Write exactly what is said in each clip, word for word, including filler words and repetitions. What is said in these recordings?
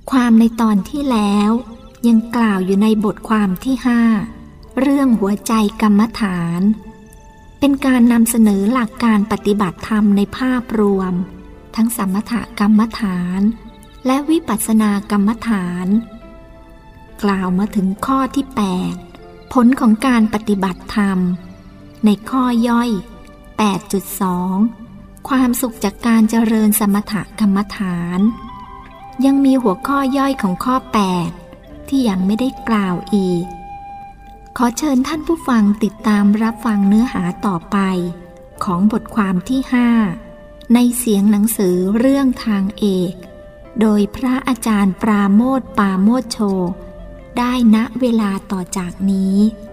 ความในตอนที่แล้วยังกล่าวอยู่ในบทความที่ห้าเรื่องหัวใจกรรมฐานเป็นการนำเสนอหลักการปฏิบัติธรรมในภาพรวมทั้งสมถกรรมฐานและวิปัสสนากรรมฐานกล่าวมาถึงข้อที่แปดผลของการปฏิบัติธรรมในข้อย่อย แปดจุดสอง ความสุขจากการเจริญสมถกรรมฐานยังมีหัวข้อย่อยของข้อแปดที่ยังไม่ได้กล่าวอีกขอเชิญท่านผู้ฟังติดตามรับฟังเนื้อหาต่อไปของบทความที่ห้าในเสียงหนังสือเรื่องทางเอกโดยพระอาจารย์ปราโมทย์ปาโมทโชได้ณเวลาต่อจากนี้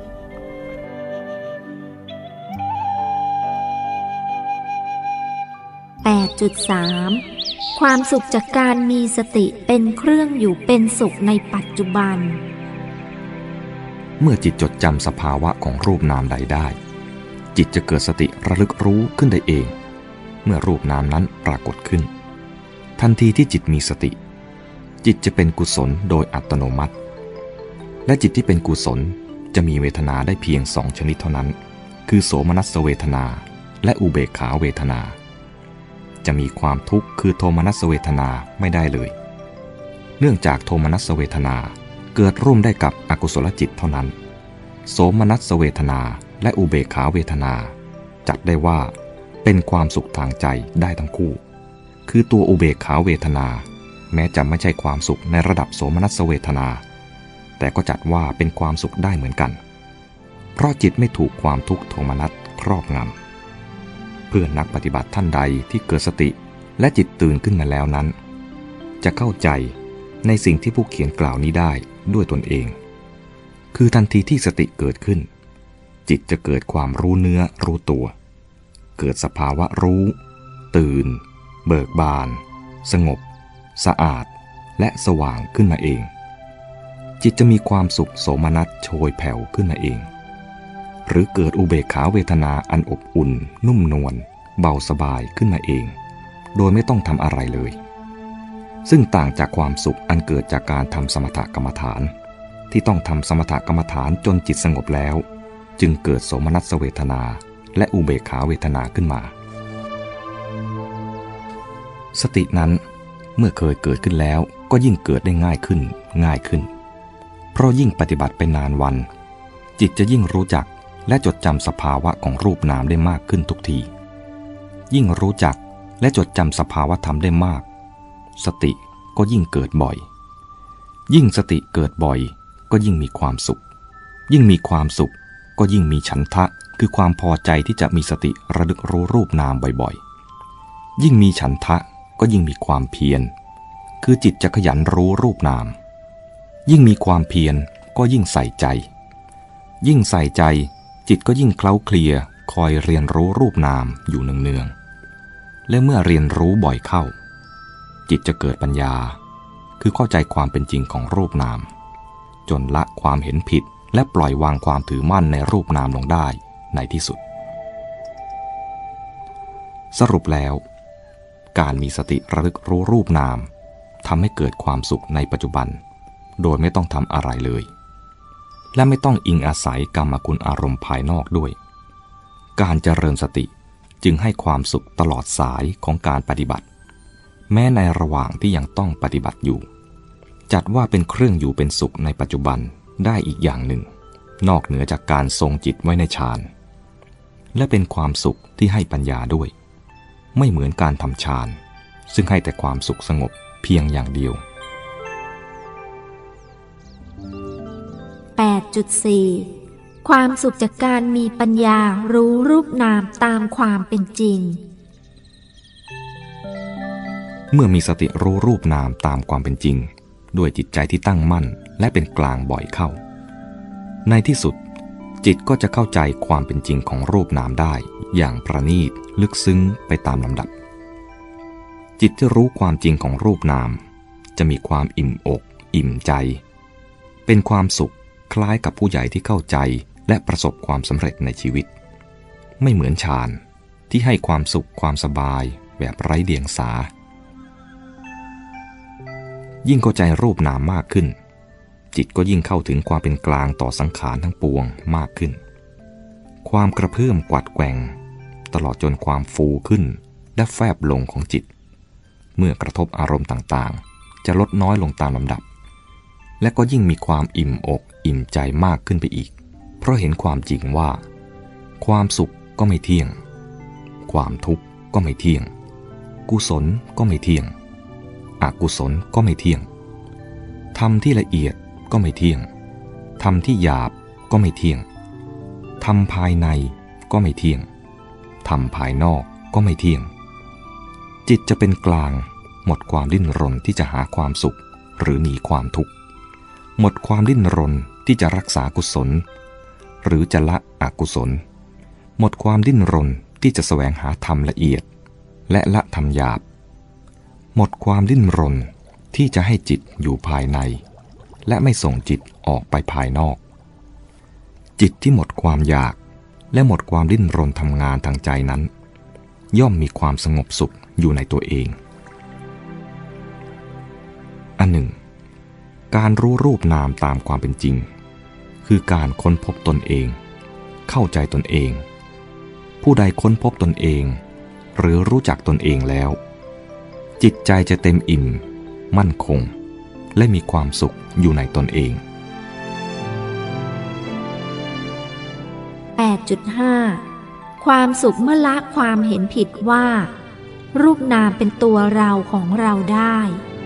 แปดจุดสาม ความสุขจากการมีสติเป็นเครื่องอยู่เป็นสุขในปัจจุบันเมื่อจิตจดจำสภาวะของรูปนามใดได้จิตจะเกิดสติระลึกรู้ขึ้นได้เองเมื่อรูปนามนั้นปรากฏขึ้นทันทีที่จิตมีสติจิตจะเป็นกุศลโดยอัตโนมัติและจิตที่เป็นกุศลจะมีเวทนาได้เพียงสองชนิดเท่านั้นคือโสมนัสเวทนาและอุเบกขาเวทนาจะมีความทุกข์คือโทมนัสเวทนาไม่ได้เลยเนื่องจากโทมนัสเวทนาเกิดร่วมได้กับอกุศลจิตเท่านั้นโสมนัสเวทนาและอุเบกขาเวทนาจัดได้ว่าเป็นความสุขทางใจได้ทั้งคู่คือตัวอุเบกขาเวทนาแม้จะไม่ใช่ความสุขในระดับโสมนัสเวทนาแต่ก็จัดว่าเป็นความสุขได้เหมือนกันเพราะจิตไม่ถูกความทุกข์โทมนัสครอบงำเพื่อนักปฏิบัติท่านใดที่เกิดสติและจิตตื่นขึ้นมาแล้วนั้นจะเข้าใจในสิ่งที่ผู้เขียนกล่าวนี้ได้ด้วยตนเองคือทันทีที่สติเกิดขึ้นจิตจะเกิดความรู้เนื้อรู้ตัวเกิดสภาวะรู้ตื่นเบิกบานสงบสะอาดและสว่างขึ้นมาเองจิตจะมีความสุขโสมนัสโชยแผ่วขึ้นมาเองหรือเกิดอุเบกขาเวทนาอันอบอุ่นนุ่มนวลเบาสบายขึ้นมาเองโดยไม่ต้องทำอะไรเลยซึ่งต่างจากความสุขอันเกิดจากการทำสมถกรรมฐานที่ต้องทำสมถกรรมฐานจนจิตสงบแล้วจึงเกิดโสมนัสเวทนาและอุเบกขาเวทนาขึ้นมาสตินั้นเมื่อเคยเกิดขึ้นแล้วก็ยิ่งเกิดได้ง่ายขึ้นง่ายขึ้นเพราะยิ่งปฏิบัติไปนานวันจิตจะยิ่งรู้จักและจดจำสภาวะของรูปนามได้มากขึ้นทุกทียิ่งรู้จักและจดจำสภาวะธรรมได้มากสติก็ยิ่งเกิดบ่อยยิ่งสติเกิดบ่อยก็ยิ่งมีความสุขยิ่งมีความสุขก็ยิ่งมีฉันทะคือความพอใจที่จะมีสติระลึกรู้รูปนามบ่อยๆยิ่งมีฉันทะก็ยิ่งมีความเพียรคือจิตจะขยันรู้รูปนามยิ่งมีความเพียรก็ยิ่งใส่ใจยิ่งใส่ใจจิตก็ยิ่งเคล้าเคลียคอยเรียนรู้รูปนามอยู่เนืองๆและเมื่อเรียนรู้บ่อยเข้าจิตจะเกิดปัญญาคือเข้าใจความเป็นจริงของรูปนามจนละความเห็นผิดและปล่อยวางความถือมั่นในรูปนามลงได้ในที่สุดสรุปแล้วการมีสติระลึกรู้รูปนามทำให้เกิดความสุขในปัจจุบันโดยไม่ต้องทำอะไรเลยและไม่ต้องอิงอาศัยกรรมคุณอารมณ์ภายนอกด้วยการเจริญสติจึงให้ความสุขตลอดสายของการปฏิบัติแม้ในระหว่างที่ยังต้องปฏิบัติอยู่จัดว่าเป็นเครื่องอยู่เป็นสุขในปัจจุบันได้อีกอย่างหนึ่งนอกเหนือจากการทรงจิตไว้ในฌานและเป็นความสุขที่ให้ปัญญาด้วยไม่เหมือนการทำฌานซึ่งให้แต่ความสุขสงบเพียงอย่างเดียวแปดจุดสี่ ความสุขจากการมีปัญญารู้รูปนามตามความเป็นจริงเมื่อมีสติรู้รูปนามตามความเป็นจริงด้วยจิตใจที่ตั้งมั่นและเป็นกลางบ่อยเข้าในที่สุดจิตก็จะเข้าใจความเป็นจริงของรูปนามได้อย่างประณีตลึกซึ้งไปตามลำดับจิตที่รู้ความจริงของรูปนามจะมีความอิ่มอกอิ่มใจเป็นความสุขคล้ายกับผู้ใหญ่ที่เข้าใจและประสบความสำเร็จในชีวิตไม่เหมือนฌานที่ให้ความสุขความสบายแบบไร้เดียงสายิ่งเข้าใจรูปนามมากขึ้นจิตก็ยิ่งเข้าถึงความเป็นกลางต่อสังขารทั้งปวงมากขึ้นความกระเพื่อมกวัดแกว่งตลอดจนความฟูขึ้นและแฟบลงของจิตเมื่อกระทบอารมณ์ต่างๆจะลดน้อยลงตามลำดับและก็ยิ่งมีความอิ่มอกอิ่มใจมากขึ้นไปอีกเพราะเห็นความจริงว่าความสุขก็ไม่เที่ยงความทุกข์ก็ไม่เที่ยงกุศลก็ไม่เที่ยงอกุศลก็ไม่เที่ยงธรรมที่ละเอียดก็ไม่เที่ยงธรรมที่หยาบก็ไม่เที่ยงธรรมภายในก็ไม่เที่ยงธรรมภายนอกก็ไม่เที่ยงจิตจะเป็นกลางหมดความดิ้นรนที่จะหาความสุขหรือหนีความทุกข์หมดความดิ้นรนที่จะรักษากุศลหรือจะละอกุศลหมดความดิ้นรนที่จะแสวงหาธรรมละเอียดและละธรรมหยาบหมดความดิ้นรนที่จะให้จิตอยู่ภายในและไม่ส่งจิตออกไปภายนอกจิตที่หมดความอยากและหมดความดิ้นรนทำงานทางใจนั้นย่อมมีความสงบสุขอยู่ในตัวเองอันหนึ่งการรู้รูปนามตามความเป็นจริงคือการค้นพบตนเองเข้าใจตนเองผู้ใดค้นพบตนเองหรือรู้จักตนเองแล้วจิตใจจะเต็มอิ่มมั่นคงและมีความสุขอยู่ในตนเองแปดจุดห้า ความสุขเมื่อละความเห็นผิดว่ารูปนามเป็นตัวเราของเราได้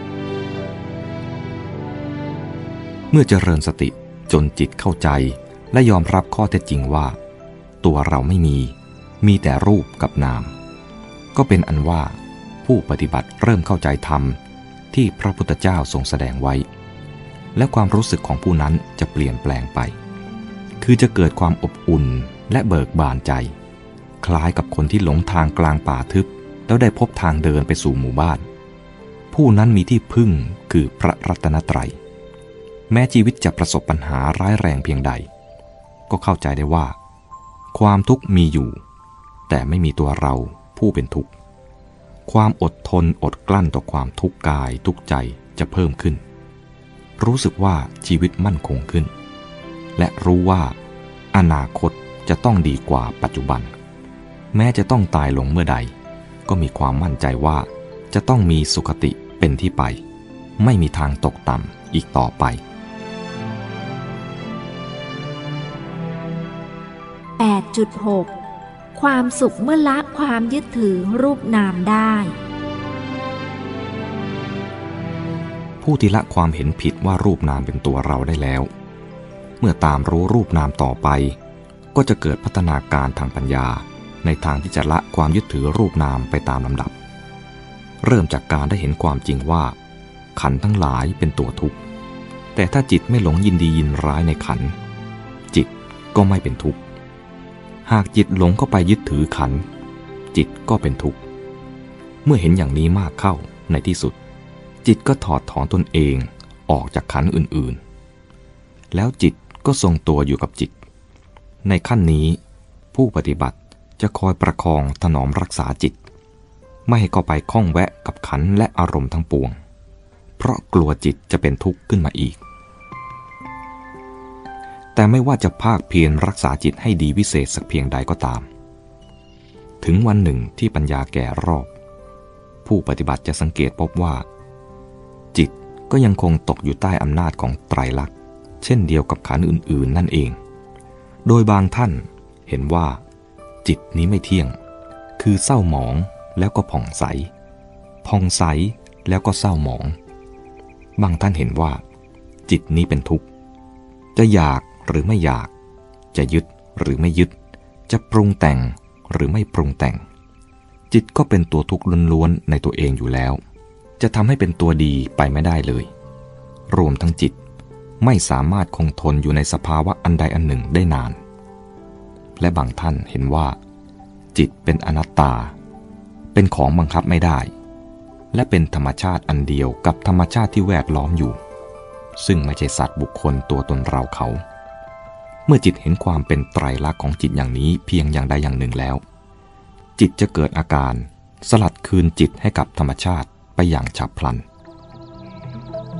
เมื่อเจริญสติจนจิตเข้าใจและยอมรับข้อเท็จจริงว่าตัวเราไม่มีมีแต่รูปกับนามก็เป็นอันว่าผู้ปฏิบัติเริ่มเข้าใจธรรมที่พระพุทธเจ้าทรงแสดงไว้และความรู้สึกของผู้นั้นจะเปลี่ยนแปลงไปคือจะเกิดความอบอุ่นและเบิกบานใจคล้ายกับคนที่หลงทางกลางป่าทึบแล้วได้พบทางเดินไปสู่หมู่บ้านผู้นั้นมีที่พึ่งคือพระรัตนตรัยแม้ชีวิตจะประสบปัญหาร้ายแรงเพียงใดก็เข้าใจได้ว่าความทุกข์มีอยู่แต่ไม่มีตัวเราผู้เป็นทุกข์ความอดทนอดกลั้นต่อความทุกข์กายทุกข์ใจจะเพิ่มขึ้นรู้สึกว่าชีวิตมั่นคงขึ้นและรู้ว่าอนาคตจะต้องดีกว่าปัจจุบันแม้จะต้องตายลงเมื่อใดก็มีความมั่นใจว่าจะต้องมีสุคติเป็นที่ไปไม่มีทางตกต่ำอีกต่อไปแปดจุดหก ความสุขเมื่อละความยึดถือรูปนามได้ผู้ที่ละความเห็นผิดว่ารูปนามเป็นตัวเราได้แล้วเมื่อตามรู้รูปนามต่อไปก็จะเกิดพัฒนาการทางปัญญาในทางที่จะละความยึดถือรูปนามไปตามลำดับเริ่มจากการได้เห็นความจริงว่าขันธ์ทั้งหลายเป็นตัวทุกข์แต่ถ้าจิตไม่หลงยินดียินร้ายในขันธ์จิตก็ไม่เป็นทุกข์หากจิตหลงเข้าไปยึดถือขันธ์จิตก็เป็นทุกข์เมื่อเห็นอย่างนี้มากเข้าในที่สุดจิตก็ถอดถอนตนเองออกจากขันธ์อื่นๆแล้วจิตก็ทรงตัวอยู่กับจิตในขั้นนี้ผู้ปฏิบัติจะคอยประคองถนอมรักษาจิตไม่ให้เข้าไปข้องแวะกับขันธ์และอารมณ์ทั้งปวงเพราะกลัวจิตจะเป็นทุกข์ขึ้นมาอีกแต่ไม่ว่าจะภาคเพียรรักษาจิตให้ดีวิเศษสักเพียงใดก็ตามถึงวันหนึ่งที่ปัญญาแก่รอบผู้ปฏิบัติจะสังเกตพบว่าจิตก็ยังคงตกอยู่ใต้อำนาจของไตรลักษณ์เช่นเดียวกับขันธ์อื่นๆนั่นเองโดยบางท่านเห็นว่าจิตนี้ไม่เที่ยงคือเศร้าหมองแล้วก็ผ่องใสผ่องใสแล้วก็เศร้าหมองบางท่านเห็นว่าจิตนี้เป็นทุกข์จะอยากหรือไม่อยากจะยึดหรือไม่ยึดจะปรุงแต่งหรือไม่ปรุงแต่งจิตก็เป็นตัวทุกข์ล้วนๆในตัวเองอยู่แล้วจะทำให้เป็นตัวดีไปไม่ได้เลยรวมทั้งจิตไม่สามารถคงทนอยู่ในสภาวะอันใดอันหนึ่งได้นานและบางท่านเห็นว่าจิตเป็นอนัตตาเป็นของบังคับไม่ได้และเป็นธรรมชาติอันเดียวกับธรรมชาติที่แวดล้อมอยู่ซึ่งไม่ใช่สัตว์บุคคลตัวตนเราเขาเมื่อจิตเห็นความเป็นไตรลักษณ์ของจิตอย่างนี้เพียงอย่างใดอย่างหนึ่งแล้วจิตจะเกิดอาการสลัดคืนจิตให้กับธรรมชาติไปอย่างฉับพลัน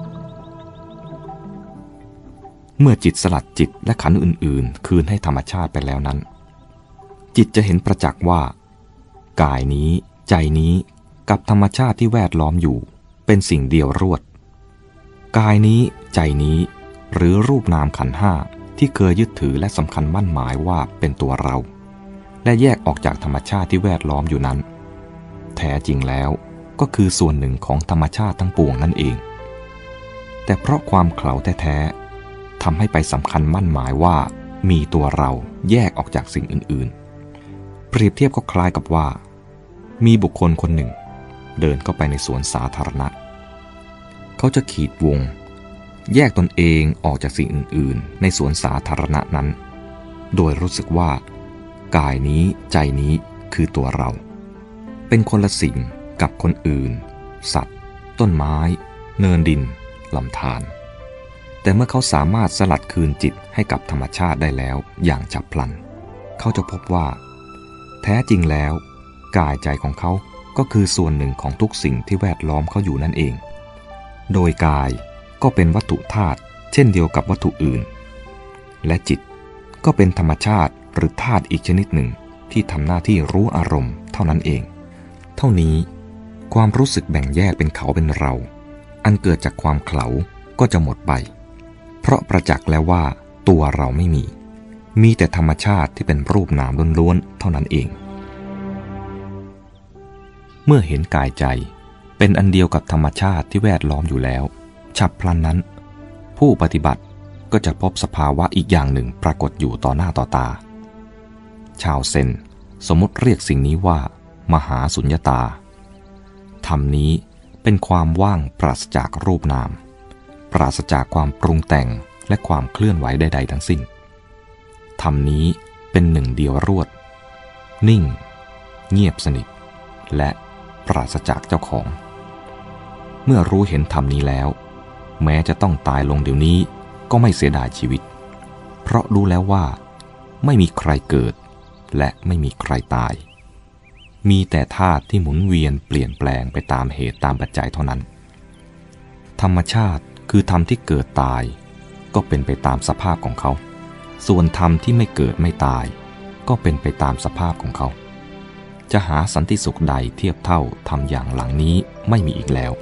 เมื่อจิตสลัดจิตและขันธ์อื่นๆคืนให้ธรรมชาติไปแล้วนั้นจิตจะเห็นประจักษ์ว่ากายนี้ใจนี้กับธรรมชาติที่แวดล้อมอยู่เป็นสิ่งเดียวรวดกายนี้ใจนี้หรือรูปนามขันธ์ห้าที่เคยยึดถือและสำคัญมั่นหมายว่าเป็นตัวเราและแยกออกจากธรรมชาติที่แวดล้อมอยู่นั้นแท้จริงแล้วก็คือส่วนหนึ่งของธรรมชาติทั้งปวงนั่นเองแต่เพราะความเขลาแท้ๆทำให้ไปสำคัญมั่นหมายว่ามีตัวเราแยกออกจากสิ่งอื่นๆเปรียบเทียบก็คล้ายกับว่ามีบุคคลคนหนึ่งเดินเข้าไปในสวนสาธารณะเขาจะขีดวงแยกตนเองออกจากสิ่งอื่นๆในสวนสาธารณะนั้นโดยรู้สึกว่ากายนี้ใจนี้คือตัวเราเป็นคนละสิ่งกับคนอื่นสัตว์ต้นไม้เนินดินลำธารแต่เมื่อเขาสามารถสลัดคืนจิตให้กับธรรมชาติได้แล้วอย่างฉับพลันเขาจะพบว่าแท้จริงแล้วกายใจของเขาก็คือส่วนหนึ่งของทุกสิ่งที่แวดล้อมเขาอยู่นั่นเองโดยกายก็เป็นวัตถุธาตุเช่นเดียวกับวัตถุอื่นและจิตก็เป็นธรรมชาติหรือธาตุอีกชนิดหนึ่งที่ทำหน้าที่รู้อารมณ์เท่านั้นเองเท่านี้ความรู้สึกแบ่งแยกเป็นเขาเป็นเราอันเกิดจากความเขลาก็จะหมดไปเพราะประจักษ์แล้วว่าตัวเราไม่มีมีแต่ธรรมชาติที่เป็นรูปนามล้วนๆเท่านั้นเองเมื่อเห็นกายใจเป็นอันเดียวกับธรรมชาติที่แวดล้อมอยู่แล้วฉับพลันนั้นผู้ปฏิบัติก็จะพบสภาวะอีกอย่างหนึ่งปรากฏอยู่ต่อหน้าต่อตาชาวเซนสมมติเรียกสิ่งนี้ว่ามหาสุญญตาธรรมนี้เป็นความว่างปราศจากรูปนามปราศจากความปรุงแต่งและความเคลื่อนไหวใดๆทั้งสิ้นธรรมนี้เป็นหนึ่งเดียวรวดนิ่งเงียบสนิทและปราศจากเจ้าของเมื่อรู้เห็นธรรมนี้แล้วแม้จะต้องตายลงเดี๋ยวนี้ก็ไม่เสียดายชีวิตเพราะรู้แล้วว่าไม่มีใครเกิดและไม่มีใครตายมีแต่ธาตุที่หมุนเวียนเปลี่ยนแปลงไปตามเหตุตามปัจจัยเท่านั้นธรรมชาติคือธรรมที่เกิดตายก็เป็นไปตามสภาพของเขาส่วนธรรมที่ไม่เกิดไม่ตายก็เป็นไปตามสภาพของเขาจะหาสันติสุขใดเทียบเท่าธรรมอย่างหลังนี้ไม่มีอีกแล้ว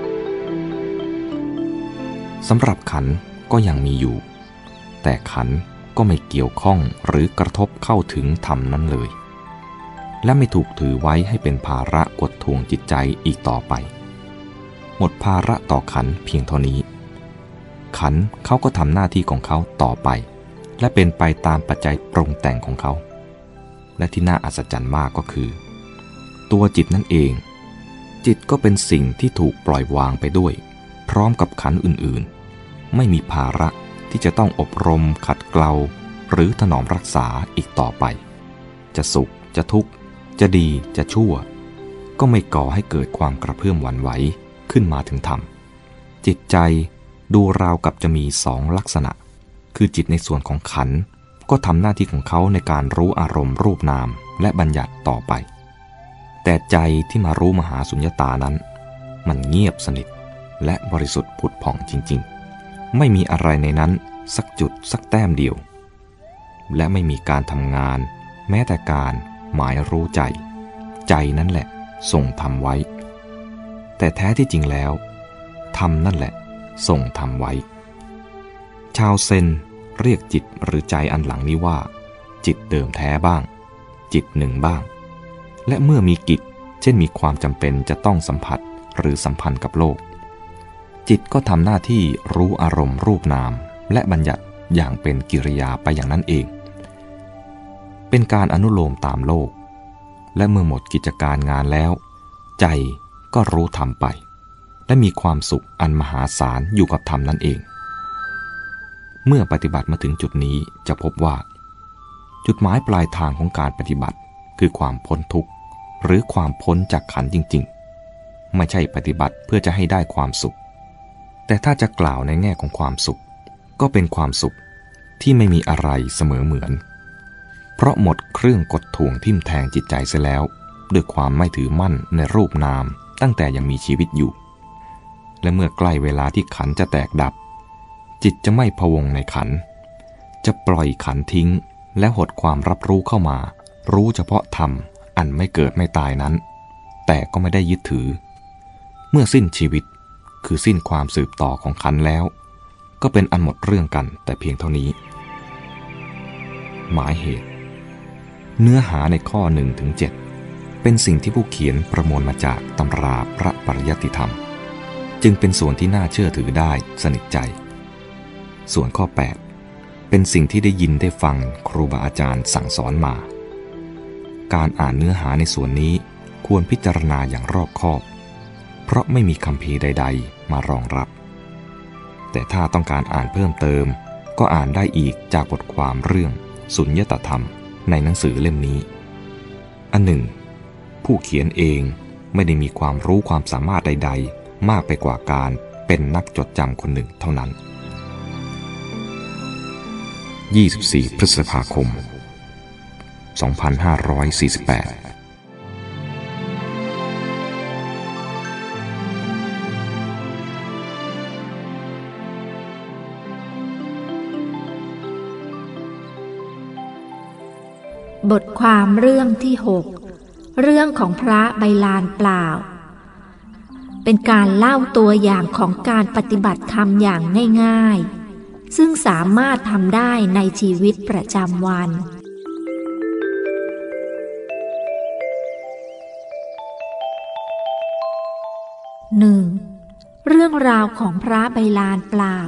สำหรับขันธ์ก็ยังมีอยู่แต่ขันธ์ก็ไม่เกี่ยวข้องหรือกระทบเข้าถึงธรรมนั้นเลยและไม่ถูกถือไว้ให้เป็นภาระกดทวงจิตใจอีกต่อไปหมดภาระต่อขันธ์เพียงเท่านี้ขันธ์เขาก็ทำหน้าที่ของเขาต่อไปและเป็นไปตามปัจจัยปรุงแต่งของเขาและที่น่าอัศจรรย์มากก็คือตัวจิตนั่นเองจิตก็เป็นสิ่งที่ถูกปล่อยวางไปด้วยพร้อมกับขันธ์อื่นๆไม่มีภาระที่จะต้องอบรมขัดเกลาหรือถนอมรักษาอีกต่อไปจะสุขจะทุกข์จะดีจะชั่วก็ไม่ก่อให้เกิดความกระเพื่อมหวั่นไหวขึ้นมาถึงธรรมจิตใจดูราวกับจะมีสองลักษณะคือจิตในส่วนของขันธ์ก็ทำหน้าที่ของเขาในการรู้อารมณ์รูปนามและบัญญัติต่อไปแต่ใจที่มารู้มหาสุญญตานั้นมันเงียบสนิทและบริสุทธิ์ผุดผ่องจริงๆไม่มีอะไรในนั้นสักจุดสักแต้มเดียวและไม่มีการทำงานแม้แต่การหมายรู้ใจใจนั่นแหละส่งธรรมไว้แต่แท้ที่จริงแล้วธรรมนั่นแหละส่งธรรมไว้ชาวเซนเรียกจิตหรือใจอันหลังนี้ว่าจิตเดิมแท้บ้างจิตหนึ่งบ้างและเมื่อมีกิจเช่นมีความจำเป็นจะต้องสัมผัสหรือสัมพันธ์กับโลกจิตก็ทำหน้าที่รู้อารมณ์รูปนามและบัญญัติอย่างเป็นกิริยาไปอย่างนั้นเองเป็นการอนุโลมตามโลกและเมื่อหมดกิจการงานแล้วใจก็รู้ธรรมไปและมีความสุขอันมหาศาลอยู่กับธรรมนั่นเองเมื่อปฏิบัติมาถึงจุดนี้จะพบว่าจุดหมายปลายทางของการปฏิบัติคือความพ้นทุกข์หรือความพ้นจากขันธ์จริงๆไม่ใช่ปฏิบัติเพื่อจะให้ได้ความสุขแต่ถ้าจะกล่าวในแง่ของความสุขก็เป็นความสุขที่ไม่มีอะไรเสมอเหมือนเพราะหมดเครื่องกดทวงทิ่มแทงจิตใจเสียแล้วด้วยความไม่ถือมั่นในรูปนามตั้งแต่ยังมีชีวิตอยู่และเมื่อใกล้เวลาที่ขันธ์จะแตกดับจิตจะไม่พะวงในขันธ์จะปล่อยขันธ์ทิ้งและหดความรับรู้เข้ามารู้เฉพาะธรรมอันไม่เกิดไม่ตายนั้นแต่ก็ไม่ได้ยึดถือเมื่อสิ้นชีวิตคือสิ้นความสืบต่อของขันธ์แล้วก็เป็นอันหมดเรื่องกันแต่เพียงเท่านี้หมายเหตุเนื้อหาในข้อหนึ่งถึงเจ็ดเป็นสิ่งที่ผู้เขียนประมวลมาจากตำราพระปริยัติธรรมจึงเป็นส่วนที่น่าเชื่อถือได้สนิทใจส่วนข้อแปดเป็นสิ่งที่ได้ยินได้ฟังครูบาอาจารย์สั่งสอนมาการอ่านเนื้อหาในส่วนนี้ควรพิจารณาอย่างรอบคอบเพราะไม่มีคัมภีร์ใดๆมารองรับแต่ถ้าต้องการอ่านเพิ่มเติมก็อ่านได้อีกจากบทความเรื่องสุญญตธรรมในหนังสือเล่มนี้อันหนึ่งผู้เขียนเองไม่ได้มีความรู้ความสามารถใดๆมากไปกว่าการเป็นนักจดจำคนหนึ่งเท่านั้นยี่สิบสี่พฤษภาคมสองพันห้าร้อยสี่สิบแปดบทความเรื่องที่หกเรื่องของพระใบลานเปล่าเป็นการเล่าตัวอย่างของการปฏิบัติธรรมอย่างง่ายๆซึ่งสามารถทำได้ในชีวิตประจำวันหนึ่งเรื่องราวของพระใบลานเปล่า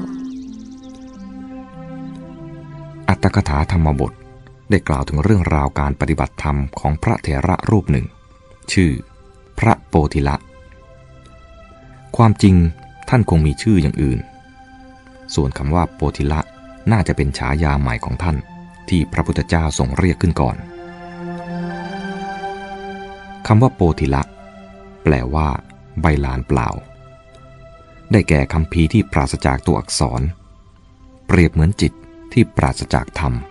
อัตถกถาธรรมบทได้กล่าวถึงเรื่องราวการปฏิบัติธรรมของพระเถระรูปหนึ่งชื่อพระโปธิละความจริงท่านคงมีชื่ออย่างอื่นส่วนคำว่าโปธิละน่าจะเป็นฉายาใหม่ของท่านที่พระพุทธเจ้าทรงเรียกขึ้นก่อนคำว่าโปธิละแปลว่าใบลานเปล่าได้แก่คัมภีร์ที่ปราศจากตัวอักษรเปรียบเหมือนจิตที่ปราศจากธรรม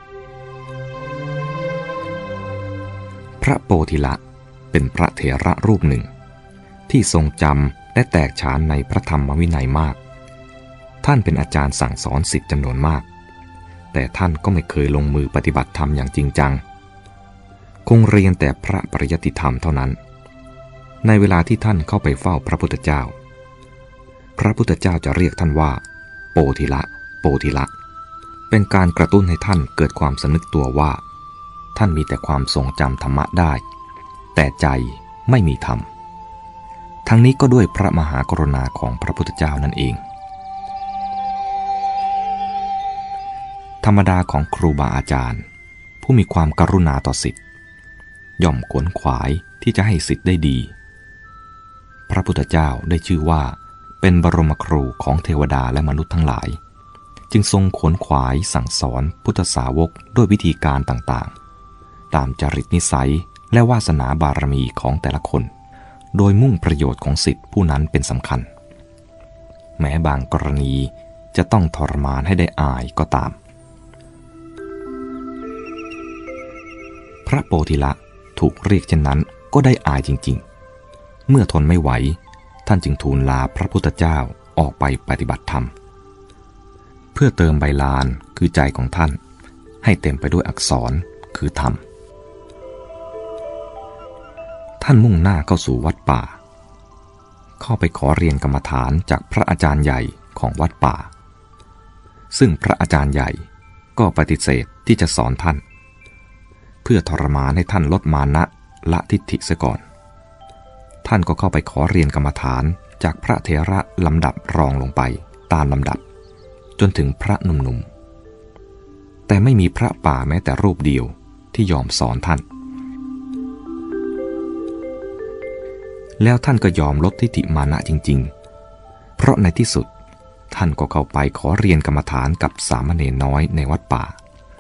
พระโปธิละเป็นพระเถระรูปหนึ่งที่ทรงจำและแตกฉานในพระธรรมวินัยมากท่านเป็นอาจารย์สั่งสอนศิษย์จำนวนมากแต่ท่านก็ไม่เคยลงมือปฏิบัติธรรมอย่างจริงจังคงเรียนแต่พระปริยัติธรรมเท่านั้นในเวลาที่ท่านเข้าไปเฝ้าพระพุทธเจ้าพระพุทธเจ้าจะเรียกท่านว่าโปธิละโปธิละเป็นการกระตุ้นให้ท่านเกิดความสำนึกตัวว่าท่านมีแต่ความทรงจำธรรมะได้แต่ใจไม่มีธรรมทั้งนี้ก็ด้วยพระมหากรุณาของพระพุทธเจ้านั่นเองธรรมดาของครูบาอาจารย์ผู้มีความกรุณาต่อศิษย์ย่อมขวนขวายที่จะให้ศิษย์ได้ดีพระพุทธเจ้าได้ชื่อว่าเป็นบรมครูของเทวดาและมนุษย์ทั้งหลายจึงทรงขวนขวายสั่งสอนพุทธสาวกด้วยวิธีการต่างๆตามจริตนิสัยและวาสนาบารมีของแต่ละคนโดยมุ่งประโยชน์ของศิษย์ผู้นั้นเป็นสำคัญแม้บางกรณีจะต้องทรมานให้ได้อายก็ตามพระโปธิละถูกเรียกเช่นนั้นก็ได้อายจริงๆเมื่อทนไม่ไหวท่านจึงทูลลาพระพุทธเจ้าออกไปปฏิบัติธรรมเพื่อเติมใบลานคือใจของท่านให้เต็มไปด้วยอักษรคือธรรมท่านมุ่งหน้าเข้าสู่วัดป่าเข้าไปขอเรียนกรรมฐานจากพระอาจารย์ใหญ่ของวัดป่าซึ่งพระอาจารย์ใหญ่ก็ปฏิเสธที่จะสอนท่านเพื่อทรมานให้ท่านลดมานะละทิฏฐิเสียก่อนท่านก็เข้าไปขอเรียนกรรมฐานจากพระเถระลำดับรองลงไปตามลำดับจนถึงพระหนุ่มๆแต่ไม่มีพระป่าแม้แต่รูปเดียวที่ยอมสอนท่านแล้วท่านก็ยอมลดทิฏฐิมานะจริงๆเพราะในที่สุดท่านก็เข้าไปขอเรียนกรรมฐานกับสามเณรน้อยในวัดป่า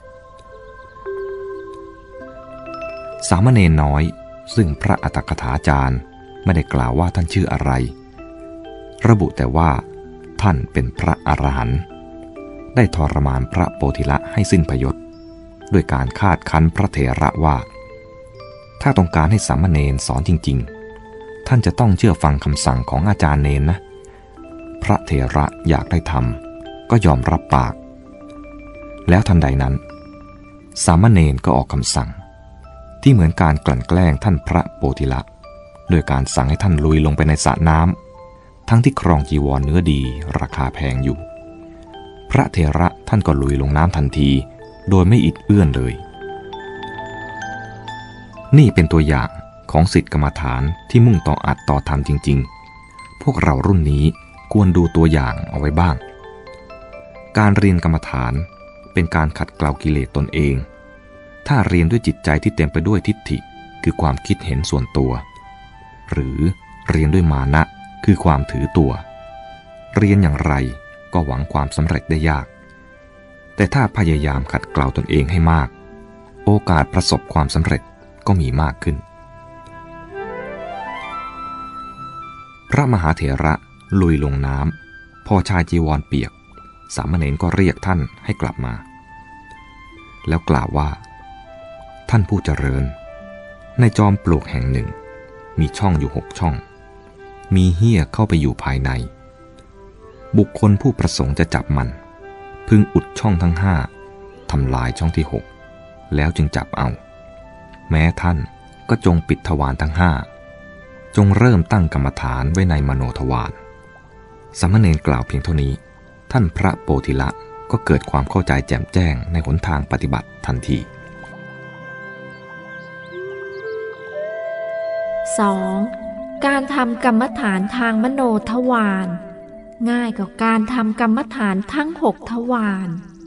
สามเณรน้อยซึ่งพระอัตถกถาจารย์ไม่ได้กล่าวว่าท่านชื่ออะไรระบุแต่ว่าท่านเป็นพระอรหันต์ได้ทรมานพระโปธิละให้สิ้นพยศด้วยการคาดคั้นพระเถระว่าถ้าต้องการให้สามเณรสอนจริงๆท่านจะต้องเชื่อฟังคำสั่งของอาจารย์เนรนะพระเถระอยากได้ธรรมก็ยอมรับปากแล้วทันใดนั้นสามเณรก็ออกคำสั่งที่เหมือนการกลั่นแกล้งท่านพระโพธิละโดยการสั่งให้ท่านลุยลงไปในสระน้ำทั้งที่ครองจีวรเนื้อดีราคาแพงอยู่พระเถระท่านก็ลุยลงน้ำทันทีโดยไม่อิดเอื้อนเลยนี่เป็นตัวอย่างของศิษย์กรรมฐานที่มุ่งต่ออัดต่อธรรมจริงๆพวกเรารุ่นนี้ควรดูตัวอย่างเอาไว้บ้างการเรียนกรรมฐานเป็นการขัดเกลากิเลสตนเองถ้าเรียนด้วยจิตใจที่เต็มไปด้วยทิฏฐิคือความคิดเห็นส่วนตัวหรือเรียนด้วยมานะคือความถือตัวเรียนอย่างไรก็หวังความสำเร็จได้ยากแต่ถ้าพยายามขัดเกลาตนเองให้มากโอกาสประสบความสำเร็จก็มีมากขึ้นพระมหาเถระลุยลงน้ำพอชายจีวรเปียกสามเณรก็เรียกท่านให้กลับมาแล้วกล่าวว่าท่านผู้เจริญในจอมปลวกแห่งหนึ่งมีช่องอยู่หกช่องมีเหี้ยเข้าไปอยู่ภายในบุคคลผู้ประสงค์จะจับมันพึงอุดช่องทั้งห้าทำลายช่องที่หกแล้วจึงจับเอาแม้ท่านก็จงปิดทวารทั้งห้าจงเริ่มตั้งกรรมฐานไว้ในมโนทวารสามเณรกล่าวเพียงเท่านี้ท่านพระโพธิละก็เกิดความเข้าใจแจ่มแจ้งในหนทางปฏิบัติทันทีสอง. การทำกรรมฐานทางมโนทวารง่ายกว่าการทำกรรมฐานทั้งหกทวาร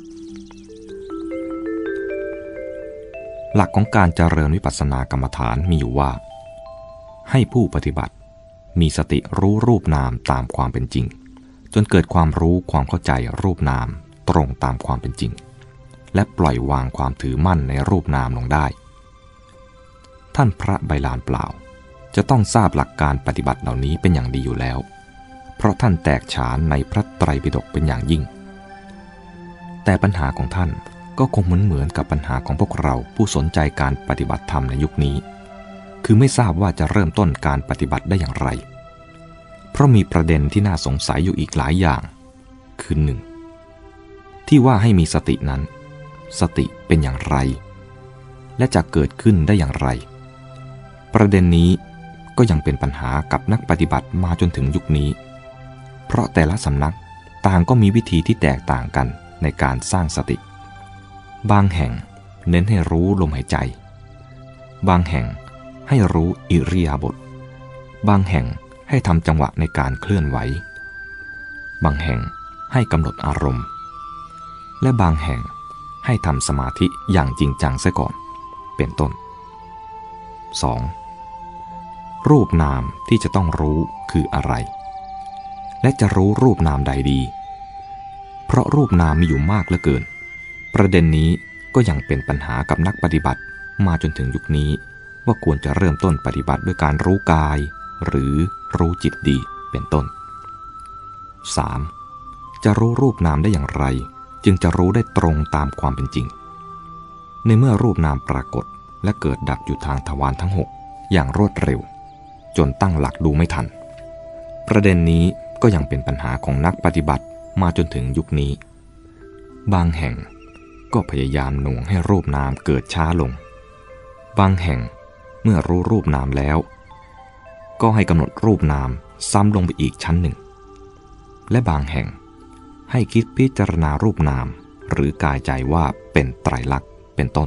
หลักของการเจริญวิปัสสนากรรมฐานมีอยู่ว่าให้ผู้ปฏิบัติมีสติรู้รูปนามตามความเป็นจริงจนเกิดความรู้ความเข้าใจรูปนามตรงตามความเป็นจริงและปล่อยวางความถือมั่นในรูปนามลงได้ท่านพระใบลานเปล่าจะต้องทราบหลักการปฏิบัติเหล่านี้เป็นอย่างดีอยู่แล้วเพราะท่านแตกฉานในพระไตรปิฎกเป็นอย่างยิ่งแต่ปัญหาของท่านก็คงเหมือนเหมือนกับปัญหาของพวกเราผู้สนใจการปฏิบัติธรรมในยุคนี้คือไม่ทราบว่าจะเริ่มต้นการปฏิบัติได้อย่างไรเพราะมีประเด็นที่น่าสงสัยอยู่อีกหลายอย่างคือหนึ่งที่ว่าให้มีสตินั้นสติเป็นอย่างไรและจะเกิดขึ้นได้อย่างไรประเด็นนี้ก็ยังเป็นปัญหากับนักปฏิบัติมาจนถึงยุคนี้เพราะแต่ละสำนักต่างก็มีวิธีที่แตกต่างกันในการสร้างสติบางแห่งเน้นให้รู้ลมหายใจบางแห่งให้รู้อิริยาบถบางแห่งให้ทำจังหวะในการเคลื่อนไหวบางแห่งให้กำหนดอารมณ์และบางแห่งให้ทำสมาธิอย่างจริงจังเสียก่อนเป็นต้น สอง. รูปนามที่จะต้องรู้คืออะไรและจะรู้รูปนามใดดีเพราะรูปนามมีอยู่มากเหลือเกินประเด็นนี้ก็ยังเป็นปัญหากับนักปฏิบัติมาจนถึงยุคนี้ว่าควรจะเริ่มต้นปฏิบัติด้วยการรู้กายหรือรู้จิตดีเป็นต้น สาม. จะรู้รูปนามได้อย่างไรจึงจะรู้ได้ตรงตามความเป็นจริงในเมื่อรูปนามปรากฏและเกิดดับอยู่ทางทวารทั้งหกอย่างรวดเร็วจนตั้งหลักดูไม่ทันประเด็นนี้ก็ยังเป็นปัญหาของนักปฏิบัติมาจนถึงยุคนี้บางแห่งก็พยายามหน่วงให้รูปนามเกิดช้าลงบางแห่งเมื่อรู้รูปนามแล้วก็ให้กำหนดรูปนามซ้ำลงไปอีกชั้นหนึ่งและบางแห่งให้คิดพิจารณารูปนามหรือกายใจว่าเป็นไตรลักษณ์เป็นต้น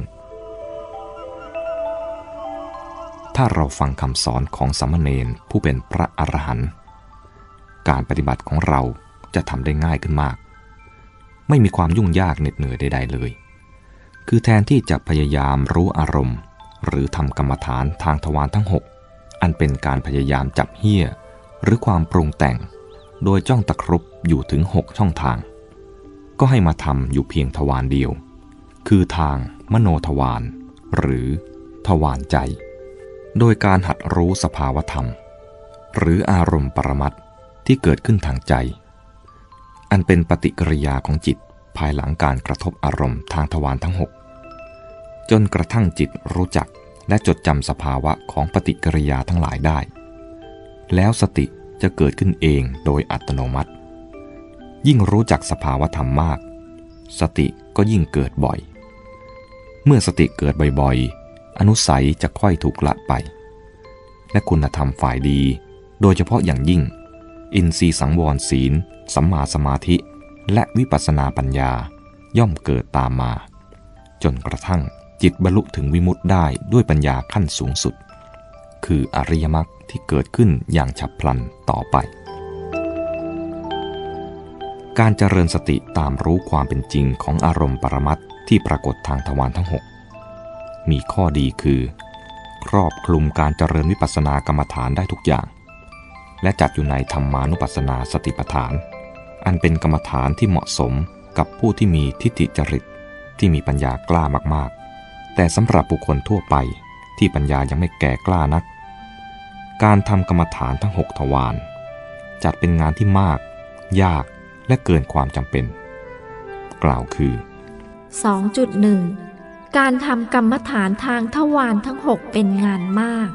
ถ้าเราฟังคำสอนของสามเณรผู้เป็นพระอรหันต์การปฏิบัติของเราจะทำได้ง่ายขึ้นมากไม่มีความยุ่งยากเหน็ดเหนื่อยใดๆเลยคือแทนที่จะพยายามรู้อารมณ์หรือทำกรรมฐานทางทวารทั้งหกอันเป็นการพยายามจับเหี้ยหรือความปรุงแต่งโดยจ้องตะครุบอยู่ถึงหกช่องทางก็ให้มาทำอยู่เพียงทวารเดียวคือทางมโนทวารหรือทวารใจโดยการหัดรู้สภาวธรรมหรืออารมณ์ปรมัตถ์ที่เกิดขึ้นทางใจอันเป็นปฏิกิริยาของจิตภายหลังการกระทบอารมณ์ทางทวารทั้งหกจนกระทั่งจิตรู้จักและจดจำสภาวะของปฏิกิริยาทั้งหลายได้แล้วสติจะเกิดขึ้นเองโดยอัตโนมัติยิ่งรู้จักสภาวธรรมมากสติก็ยิ่งเกิดบ่อยเมื่อสติเกิดบ่อยๆอนุสัยจะค่อยถูกละไปและคุณธรรมฝ่ายดีโดยเฉพาะอย่างยิ่งอินทรีย์สังวรศีลสัมมาสมาธิและวิปัสสนาปัญญาย่อมเกิดตามมาจนกระทั่งจิตบรรลุถึงวิมุตติได้ด้วยปัญญาขั้นสูงสุดคืออริยมรรคที่เกิดขึ้นอย่างฉับพลันต่อไปการเจริญสติตามรู้ความเป็นจริงของอารมณ์ปรมัตถ์ที่ปรากฏทางทวารทั้งหกมีข้อดีคือครอบคลุมการเจริญวิปัสสนากรรมฐานได้ทุกอย่างและจัดอยู่ในธรรมานุปัสสนาสติปัฏฐานอันเป็นกรรมฐานที่เหมาะสมกับผู้ที่มีทิฏฐิจริตที่มีปัญญากล้ามากๆแต่สำหรับบุคคลทั่วไปที่ปัญญายังไม่แก่กล้านักการทำกรรมฐานทั้งหกทวารจัดเป็นงานที่มากยากและเกินความจำเป็นกล่าวคือสองจุดหนึ่ง การทำกรรมฐานทางทวารทั้งหกเป็นงานมาก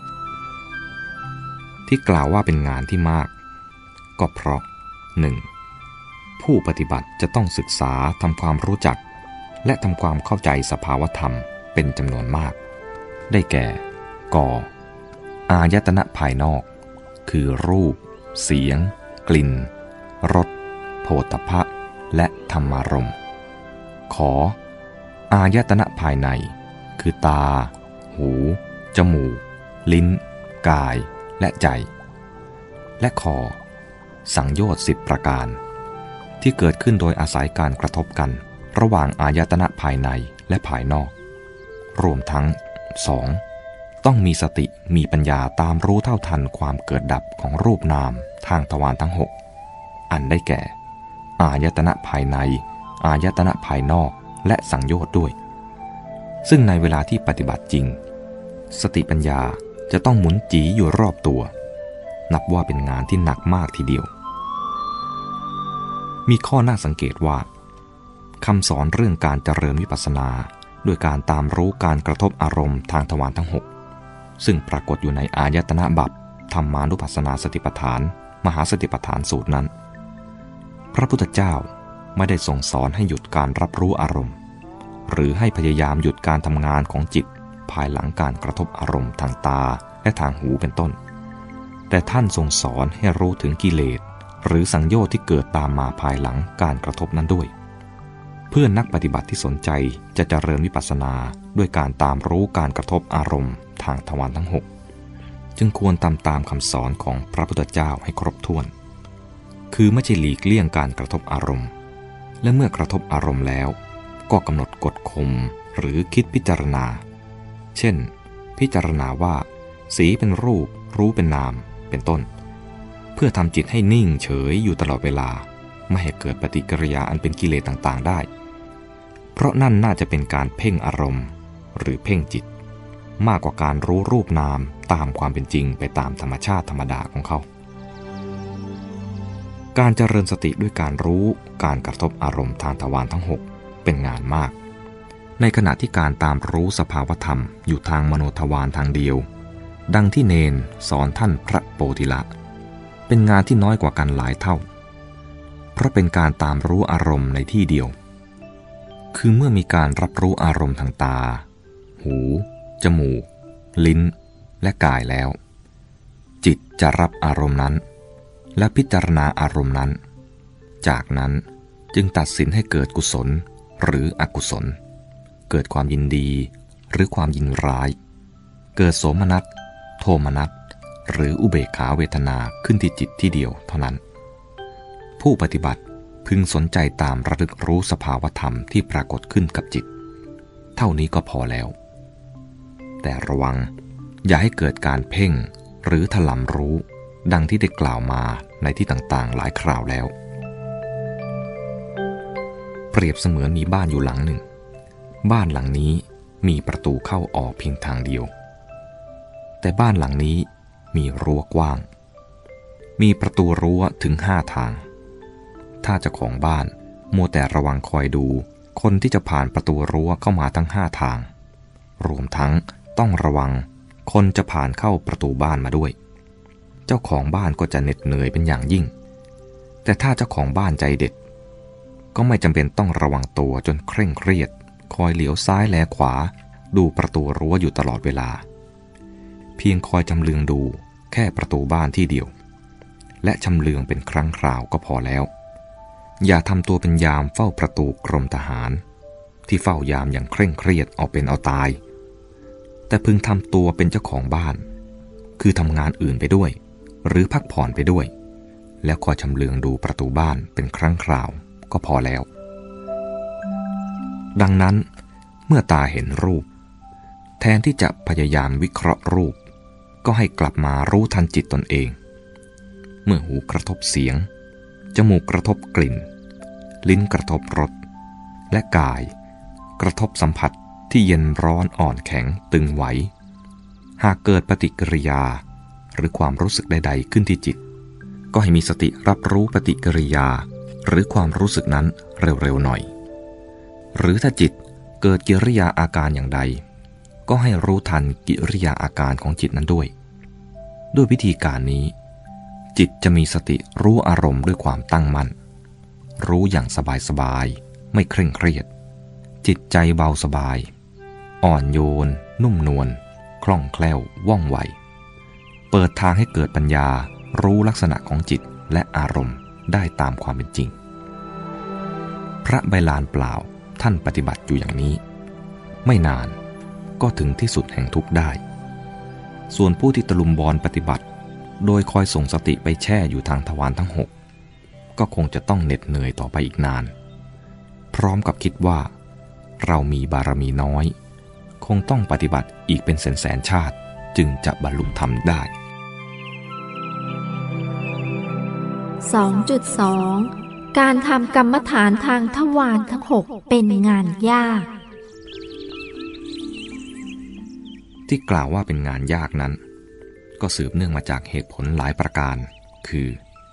ที่กล่าวว่าเป็นงานที่มากก็เพราะ หนึ่ง. ผู้ปฏิบัติจะต้องศึกษาทำความรู้จักและทำความเข้าใจสภาวธรรมเป็นจำนวนมากได้แก่ก.อายตนะภายนอกคือรูปเสียงกลิ่นรสโผฏฐัพพะและธรรมารมณ์ขออายตนะภายในคือตาหูจมูกลิ้นกายและใจและคอสังโยชน์สิบประการที่เกิดขึ้นโดยอาศัยการกระทบกันระหว่างอายตนะภายในและภายนอกรวมทั้ง สอง. ต้องมีสติมีปัญญาตามรู้เท่าทันความเกิดดับของรูปนามทางทวารทั้งหกอันได้แก่อายตนะภายในอายตนะภายนอกและสังโยชน์ด้วยซึ่งในเวลาที่ปฏิบัติจริงสติปัญญาจะต้องหมุนจี๋อยู่รอบตัวนับว่าเป็นงานที่หนักมากทีเดียวมีข้อน่าสังเกตว่าคำสอนเรื่องการเจริญวิปัสสนาด้วยการตามรู้การกระทบอารมณ์ทางทวารทั้งหกซึ่งปรากฏอยู่ในอายตนะบัพธรรมานุปัสสนาสติปัฏฐานมหาสติปัฏฐานสูตรนั้นพระพุทธเจ้าไม่ได้ทรงสอนให้หยุดการรับรู้อารมณ์หรือให้พยายามหยุดการทำงานของจิตภายหลังการกระทบอารมณ์ทางตาและทางหูเป็นต้นแต่ท่านทรงสอนให้รู้ถึงกิเลสหรือสังโยชน์ที่เกิดตามมาภายหลังการกระทบนั้นด้วยเพื่อนักปฏิบัติที่สนใจจะเจริญวิปัสสนาด้วยการตามรู้การกระทบอารมณ์ทางทวารทั้งหกจึงควรตามตามคำสอนของพระพุทธเจ้าให้ครบถ้วนคือไม่ใช่หลีกเลี่ยงการกระทบอารมณ์และเมื่อกระทบอารมณ์แล้วก็กำหนดกดข่มหรือคิดพิจารณาเช่นพิจารณาว่าสีเป็นรูปรู้เป็นนามเป็นต้นเพื่อทำจิตให้นิ่งเฉยอยู่ตลอดเวลาไม่ให้เกิดปฏิกิริยาอันเป็นกิเลสต่างๆได้เพราะนั่นน่าจะเป็นการเพ่งอารมณ์หรือเพ่งจิตมากกว่าการรู้รูปนามตามความเป็นจริงไปตามธรรมชาติธรรมดาของเขาการเจริญสติด้วยการรู้การกระทบอารมณ์ทางทวารทั้งหกเป็นงานมากในขณะที่การตามรู้สภาวธรรมอยู่ทางมโนทวารทางเดียวดังที่เนนสอนท่านพระโพธิละเป็นงานที่น้อยกว่ากันหลายเท่าเพราะเป็นการตามรู้อารมณ์ในที่เดียวคือเมื่อมีการรับรู้อารมณ์ทางตาหูจมูกลิ้นและกายแล้วจิตจะรับอารมณ์นั้นและพิจารณาอารมณ์นั้นจากนั้นจึงตัดสินให้เกิดกุศลหรืออกุศลเกิดความยินดีหรือความยินร้ายเกิดโสมนัสโทมนัสหรืออุเบกขาเวทนาขึ้นที่จิตที่เดียวเท่านั้นผู้ปฏิบัติพึงสนใจตามระลึกรู้สภาวธรรมที่ปรากฏขึ้นกับจิตเท่านี้ก็พอแล้วแต่ระวังอย่าให้เกิดการเพ่งหรือถลำรู้ดังที่ได้กล่าวมาในที่ต่างๆหลายคราวแล้วเปรียบเสมือนมีบ้านอยู่หลังหนึ่งบ้านหลังนี้มีประตูเข้าออกเพียงทางเดียวแต่บ้านหลังนี้มีรั้วกว้างมีประตูรั้วถึงห้าทางถ้าเจ้าของบ้านมัวแต่ระวังคอยดูคนที่จะผ่านประตูรั้วเข้ามาทั้งห้าทางรวมทั้งต้องระวังคนจะผ่านเข้าประตูบ้านมาด้วยเจ้าของบ้านก็จะเหน็ดเหนื่อยเป็นอย่างยิ่งแต่ถ้าเจ้าของบ้านใจเด็ดก็ไม่จำเป็นต้องระวังตัวจนเคร่งเครียดคอยเหลียวซ้ายแลขวาดูประตูรั้วอยู่ตลอดเวลาเพียงคอยจำเลืองดูแค่ประตูบ้านที่เดียวและชำเลืองเป็นครั้งคราวก็พอแล้วอย่าทำตัวเป็นยามเฝ้าประตูกรมทหารที่เฝ้ายามอย่างเคร่งเครียดเอาเป็นเอาตายแต่พึงทำตัวเป็นเจ้าของบ้านคือทำงานอื่นไปด้วยหรือพักผ่อนไปด้วยแล้วคอยชำเลืองดูประตูบ้านเป็นครั้งคราวก็พอแล้วดังนั้นเมื่อตาเห็นรูปแทนที่จะพยายามวิเคราะห์รูปก็ให้กลับมารู้ทันจิตตนเองเมื่อหูกระทบเสียงจมูกกระทบกลิ่นลิ้นกระทบรสและกายกระทบสัมผัสที่เย็นร้อนอ่อนแข็งตึงไหวหากเกิดปฏิกิริยาหรือความรู้สึกใดๆขึ้นที่จิตก็ให้มีสติรับรู้ปฏิกิริยาหรือความรู้สึกนั้นเร็วๆหน่อยหรือถ้าจิตเกิดกิริยาอาการอย่างใดก็ให้รู้ทันกิริยาอาการของจิตนั้นด้วยด้วยวิธีการนี้จิตจะมีสติรู้อารมณ์ด้วยความตั้งมั่นรู้อย่างสบายๆไม่เคร่งเครียดจิตใจเบาสบายอ่อนโยนนุ่มนวลคล่องแคล่วว่องไวเปิดทางให้เกิดปัญญารู้ลักษณะของจิตและอารมณ์ได้ตามความเป็นจริงพระใบลานเปล่าท่านปฏิบัติอยู่อย่างนี้ไม่นานก็ถึงที่สุดแห่งทุกข์ได้ส่วนผู้ที่ตะลุมบอลปฏิบัติโดยคอยส่งสติไปแช่อยู่ทางทวารทั้งหกก็คงจะต้องเหน็ดเหนื่อยต่อไปอีกนานพร้อมกับคิดว่าเรามีบารมีน้อยคงต้องปฏิบัติอีกเป็นแสนแสนชาติจึงจะบรรลุธรรมได้สองจุดสอง การทำกรรมฐานทางทวารทั้งหกเป็นงานยากที่กล่าวว่าเป็นงานยากนั้นก็สืบเนื่องมาจากเหตุผลหลายประการคือ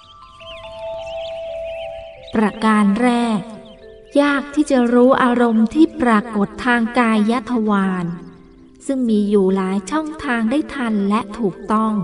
ประการแรกยากที่จะรู้อารมณ์ที่ปรากฏทางกายทวารซึ่งมีอยู่หลายช่องทางได้ทันและถูกต้อง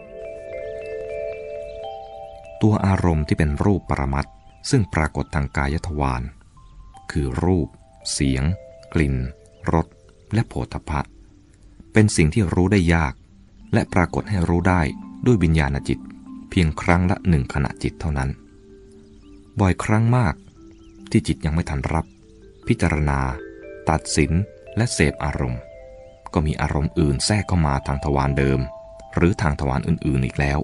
ตัวอารมณ์ที่เป็นรูปปรมัตถ์ซึ่งปรากฏทางกายทวารคือรูปเสียงกลิ่นรสและโผฏฐัพพะเป็นสิ่งที่รู้ได้ยากและปรากฏให้รู้ได้ด้วยวิญญาณจิตเพียงครั้งละหนึ่งขณะจิตเท่านั้นบ่อยครั้งมากที่จิตยังไม่ทันรับพิจารณาตัดสินและเสพอารมณ์ก็มีอารมณ์อื่นแทรกเข้ามาทางทวารเดิมหรือทางทวารอื่นๆอีกแล้ว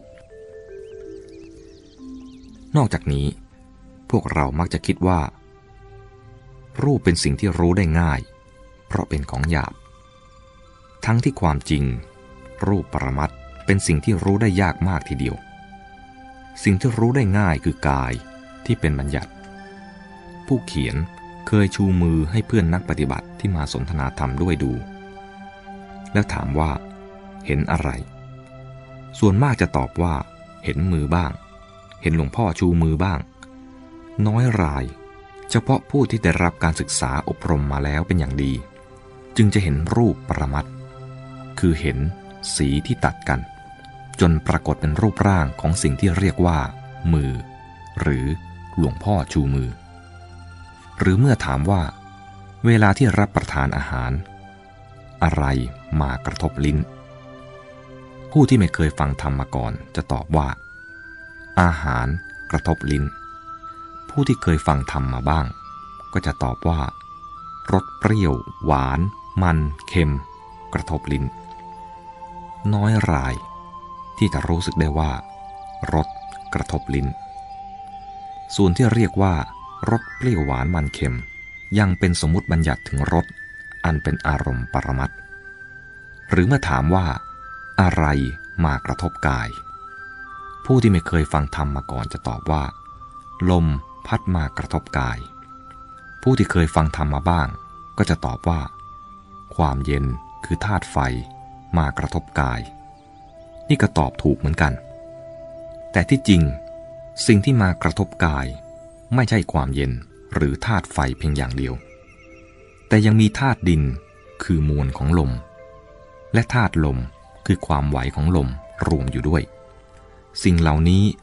นอกจากนี้พวกเรามักจะคิดว่ารูปเป็นสิ่งที่รู้ได้ง่ายเพราะเป็นของหยาบทั้งที่ความจริงรูปปรมัตถ์เป็นสิ่งที่รู้ได้ยากมากทีเดียวสิ่งที่รู้ได้ง่ายคือกายที่เป็นบัญญัติผู้เขียนเคยชูมือให้เพื่อนนักปฏิบัติที่มาสนทนาธรรมด้วยดูแล้วถามว่าเห็นอะไรส่วนมากจะตอบว่าเห็นมือบ้างเห็นหลวงพ่อชูมือบ้างน้อยรายเฉพาะผู้ที่ได้รับการศึกษาอบรมมาแล้วเป็นอย่างดีจึงจะเห็นรูปปรมัตถ์คือเห็นสีที่ตัดกันจนปรากฏเป็นรูปร่างของสิ่งที่เรียกว่ามือหรือหลวงพ่อชูมือหรือเมื่อถามว่าเวลาที่รับประทานอาหารอะไรมากระทบลิ้นผู้ที่ไม่เคยฟังธรรมมาก่อนจะตอบว่าอาหารกระทบลิ้นผู้ที่เคยฟังธรรมมาบ้างก็จะตอบว่ารสเปรี้ยวหวานมันเค็มกระทบลิ้นน้อยรายที่จะรู้สึกได้ว่ารสกระทบลิ้นส่วนที่เรียกว่ารสเปรี้ยวหวานมันเค็มยังเป็นสมมุติบัญญัติถึงรสอันเป็นอารมณ์ปรมัตถ์หรือเมื่อถามว่าอะไรมากระทบกายผู้ที่ไม่เคยฟังธรรมมาก่อนจะตอบว่าลมพัดมากระทบกายผู้ที่เคยฟังธรรมมาบ้างก็จะตอบว่าความเย็นคือธาตุไฟมากระทบกายนี่ก็ตอบถูกเหมือนกันแต่ที่จริงสิ่งที่มากระทบกายไม่ใช่ความเย็นหรือธาตุไฟเพียงอย่างเดียวแต่ยังมีธาตุดินคือมวลของลมและธาตุลมคือความไหวของลมรวมอยู่ด้วยสิ่งเหล่านี้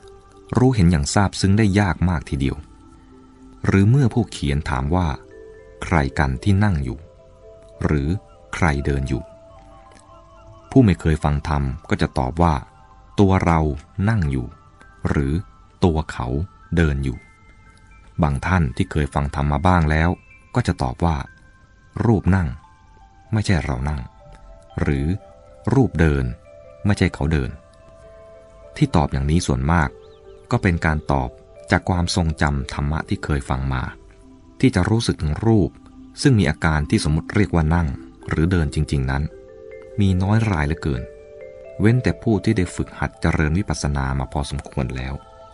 รู้เห็นอย่างซาบซึ้งได้ยากมากทีเดียวหรือเมื่อผู้เขียนถามว่าใครกันที่นั่งอยู่หรือใครเดินอยู่ผู้ไม่เคยฟังธรรมก็จะตอบว่าตัวเรานั่งอยู่หรือตัวเขาเดินอยู่บางท่านที่เคยฟังธรรมมาบ้างแล้วก็จะตอบว่ารูปนั่งไม่ใช่เรานั่งหรือรูปเดินไม่ใช่เขาเดินที่ตอบอย่างนี้ส่วนมากก็เป็นการตอบจากความทรงจำธรรมะที่เคยฟังมาที่จะรู้สึกถึงรูปซึ่งมีอาการที่สมมติเรียกว่านั่งหรือเดินจริงๆนั้นมีน้อยรายเหลือเกินเว้นแต่ผู้ที่ได้ฝึกหัดเจริญวิปัสสนามาพอสมควรแล้ว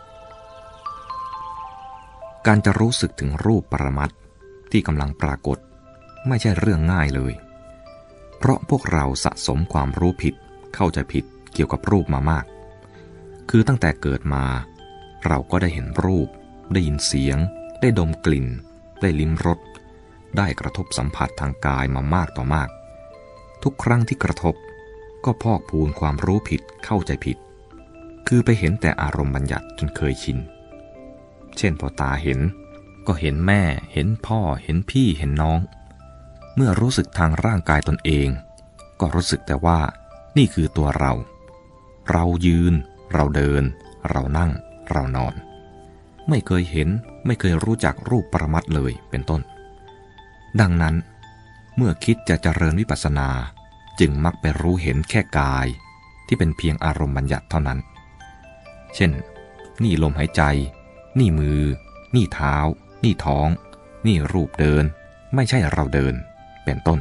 การจะรู้สึกถึงรูปปรมัตถ์ที่กำลังปรากฏไม่ใช่เรื่องง่ายเลยเพราะพวกเราสะสมความรู้ผิดเข้าใจผิดเกี่ยวกับรูปมามากคือตั้งแต่เกิดมาเราก็ได้เห็นรูปได้ยินเสียงได้ดมกลิ่นได้ลิ้มรสได้กระทบสัมผัสทางกายมามากต่อมากทุกครั้งที่กระทบก็พอกพูนความรู้ผิดเข้าใจผิดคือไปเห็นแต่อารมณ์บัญญัติจนเคยชินเช่นพอตาเห็นก็เห็นแม่เห็นพ่อเห็นพี่เห็นน้องเมื่อรู้สึกทางร่างกายตนเองก็รู้สึกแต่ว่านี่คือตัวเราเรายืนเราเดินเรานั่งเรานอนไม่เคยเห็นไม่เคยรู้จักรูปปรมัตถ์เลยเป็นต้นดังนั้นเมื่อคิดจะเจริญวิปัสสนาจึงมักไปรู้เห็นแค่กายที่เป็นเพียงอารมณ์บัญญัติเท่านั้นเช่นนี่ลมหายใจนี่มือนี่เท้านี่ท้องนี่รูปเดินไม่ใช่เราเดินเป็นต้น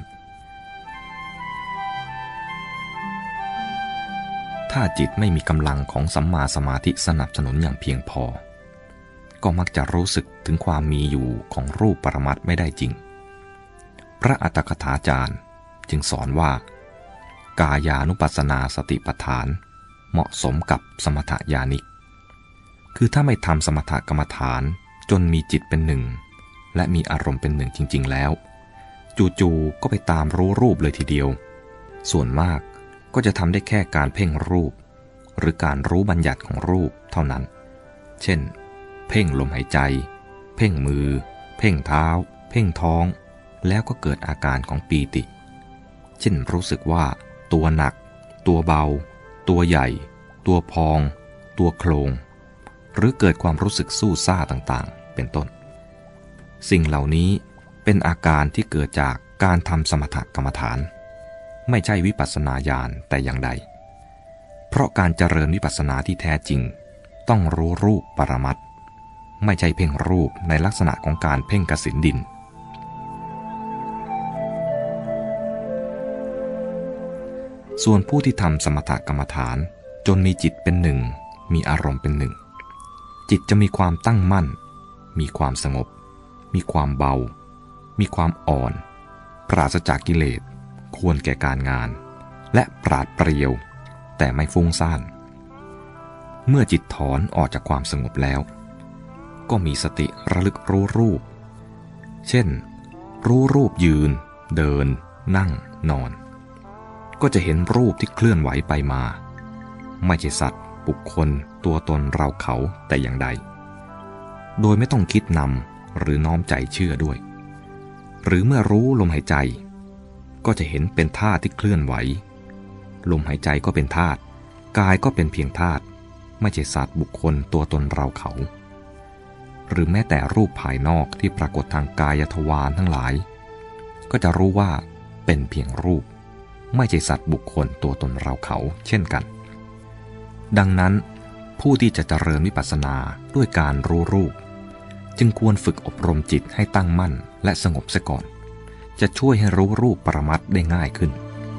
ถ้าจิตไม่มีกำลังของสัมมาสมาธิสนับสนุนอย่างเพียงพอก็มักจะรู้สึกถึงความมีอยู่ของรูปปรมัตถ์ไม่ได้จริงพระอัตถกถาจารย์จึงสอนว่ากายานุปัสสนาสติปัฏฐานเหมาะสมกับสมถญาณิกคือถ้าไม่ทำสมถกรรมฐานจนมีจิตเป็นหนึ่งและมีอารมณ์เป็นหนึ่งจริงๆแล้วจู่ๆก็ไปตามรู้รูปเลยทีเดียวส่วนมากก็จะทำได้แค่การเพ่งรูปหรือการรู้บัญญัติของรูปเท่านั้นเช่นเพ่งลมหายใจเพ่งมือเพ่งเท้าเพ่งท้องแล้วก็เกิดอาการของปีติเช่นรู้สึกว่าตัวหนักตัวเบาตัวใหญ่ตัวพองตัวโครงหรือเกิดความรู้สึกสู้ซ่าต่างๆเป็นต้นสิ่งเหล่านี้เป็นอาการที่เกิดจากการทำสมถกรรมฐานไม่ใช่วิปัสสนาญาณแต่อย่างใดเพราะการเจริญวิปัสสนาที่แท้จริงต้องรู้รูปปรมัตถ์ไม่ใช่เพ่งรูปในลักษณะของการเพ่งกสิณดินส่วนผู้ที่ทำสมถกรรมฐานจนมีจิตเป็นหนึ่งมีอารมณ์เป็นหนึ่งจิตจะมีความตั้งมั่นมีความสงบมีความเบามีความอ่อนปราศจากกิเลสควรแก่การงานและปราดเปรียวแต่ไม่ฟุ้งซ่านเมื่อจิตถอนออกจากความสงบแล้วก็มีสติระลึกรู้รูปเช่นรู้รูปยืนเดินนั่งนอนก็จะเห็นรูปที่เคลื่อนไหวไปมาไม่ใช่สัตว์บุคคลตัวตนเราเขาแต่อย่างใดโดยไม่ต้องคิดนำหรือน้อมใจเชื่อด้วยหรือเมื่อรู้ลมหายใจก็จะเห็นเป็นธาตุที่เคลื่อนไหวลมหายใจก็เป็นธาตุกายก็เป็นเพียงธาตุไม่ใช่สัตว์บุคคลตัวตนเราเขาหรือแม้แต่รูปภายนอกที่ปรากฏทางกายทวารทั้งหลายก็จะรู้ว่าเป็นเพียงรูปไม่ใช่สัตว์บุคคลตัวตนเราเขาเช่นกันดังนั้นผู้ที่จะเจริญวิปัสสนาด้วยการรู้รูปจึงควรฝึกอบรมจิตให้ตั้งมั่นและสงบเสียก่อนจะช่วยให้รู้รูปปรมัตถ์ได้ง่ายขึ้น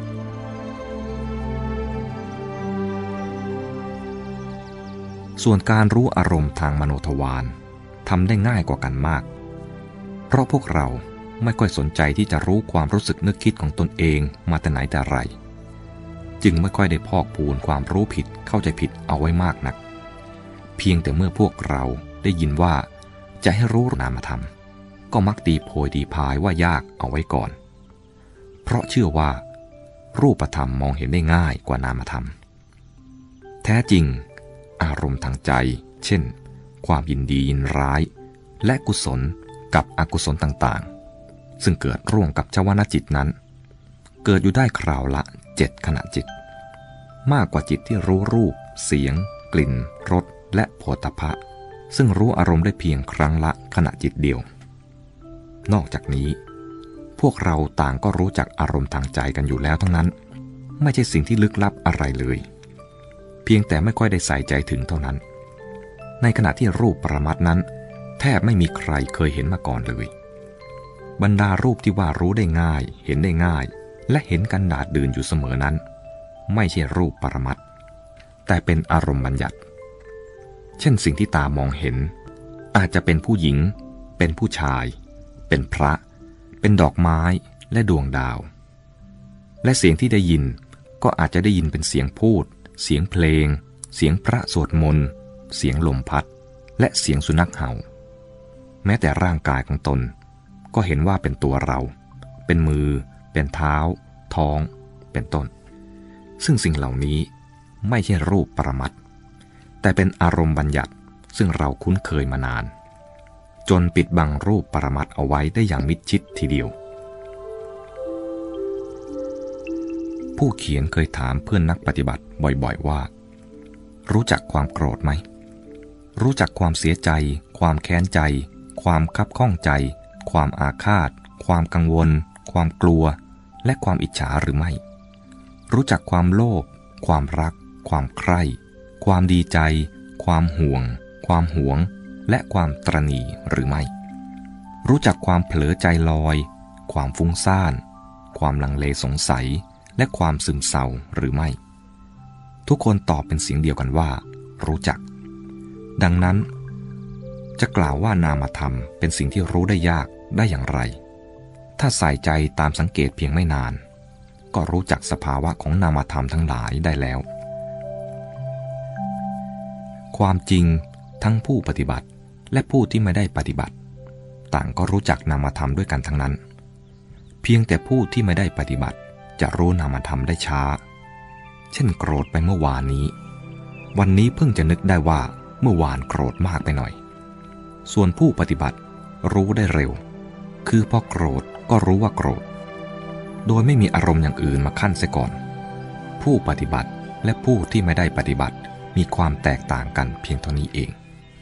ส่วนการรู้อารมณ์ทางมโนทวารทำได้ง่ายกว่ากันมากเพราะพวกเราไม่ค่อยสนใจที่จะรู้ความรู้สึกนึกคิดของตนเองมาแต่ไหนแต่ไรจึงไม่ค่อยได้พอกพูนความรู้ผิดเข้าใจผิดเอาไว้มากนักเพียงแต่เมื่อพวกเราได้ยินว่าจะให้รู้นามธรรมก็มักตีโพยตีพายว่ายากเอาไว้ก่อนเพราะเชื่อว่ารูปธรรมมองเห็นได้ง่ายกว่านามธรรมแท้จริงอารมณ์ทางใจเช่นความยินดียินร้ายและกุศลกับอกุศลต่างๆซึ่งเกิดร่วมกับจวานจิตนั้นเกิดอยู่ได้คราวละเจ็ดขณะจิตมากกว่าจิตที่รู้รูปเสียงกลิ่นรสและโผฏฐัพพะซึ่งรู้อารมณ์ได้เพียงครั้งละขณะจิตเดียวนอกจากนี้พวกเราต่างก็รู้จักอารมณ์ทางใจกันอยู่แล้วทั้งนั้นไม่ใช่สิ่งที่ลึกลับอะไรเลยเพียงแต่ไม่ค่อยได้ใส่ใจถึงเท่านั้นในขณะที่รูปปรมัตถ์นั้นแทบไม่มีใครเคยเห็นมาก่อนเลยบรรดารูปที่ว่ารู้ได้ง่ายเห็นได้ง่ายและเห็นกันดาดดื่นอยู่เสมอนั้นไม่ใช่รูปปรมัตถ์แต่เป็นอารมณ์บัญญัติเช่นสิ่งที่ตามองเห็นอาจจะเป็นผู้หญิงเป็นผู้ชายเป็นพระเป็นดอกไม้และดวงดาวและเสียงที่ได้ยินก็อาจจะได้ยินเป็นเสียงพูดเสียงเพลงเสียงพระสวดมนต์เสียงลมพัดและเสียงสุนัขเห่าแม้แต่ร่างกายของตนก็เห็นว่าเป็นตัวเราเป็นมือเป็นเท้าท้องเป็นต้นซึ่งสิ่งเหล่านี้ไม่ใช่รูปปรมัตถ์แต่เป็นอารมณ์บัญญัติซึ่งเราคุ้นเคยมานานจนปิดบังรูปปรมัตถ์เอาไว้ได้อย่างมิดชิดทีเดียวผู้เขียนเคยถามเพื่อนนักปฏิบัติบ่อยๆว่ารู้จักความโกรธไหมรู้จักความเสียใจความแค้นใจความคับข้องใจความอาฆาตความกังวลความกลัวและความอิจฉาหรือไม่รู้จักความโลภความรักความใคร่ความดีใจความห่วงความหวงและความตระหนี่หรือไม่รู้จักความเผลอใจลอยความฟุ้งซ่านความลังเลสงสัยและความซึมเศร้าหรือไม่ทุกคนตอบเป็นเสียงเดียวกันว่ารู้จักดังนั้นจะกล่าวว่านามธรรมเป็นสิ่งที่รู้ได้ยากได้อย่างไรถ้าใส่ใจตามสังเกตเพียงไม่นานก็รู้จักสภาวะของนามธรรมทั้งหลายได้แล้วความจริงทั้งผู้ปฏิบัติและผู้ที่ไม่ได้ปฏิบัติต่างก็รู้จักนามธรรมด้วยกันทั้งนั้นเพียงแต่ผู้ที่ไม่ได้ปฏิบัติจะรู้นามธรรมได้ช้าเช่นโกรธไปเมื่อวานนี้วันนี้เพิ่งจะนึกได้ว่าเมื่อวานโกรธมากไปหน่อยส่วนผู้ปฏิบัติรู้ได้เร็วคือพอโกรธก็รู้ว่าโกรธโดยไม่มีอารมณ์อย่างอื่นมาขั้นเสียก่อนผู้ปฏิบัติและผู้ที่ไม่ได้ปฏิบัติมีความแตกต่างกันเพียงเท่านี้เอง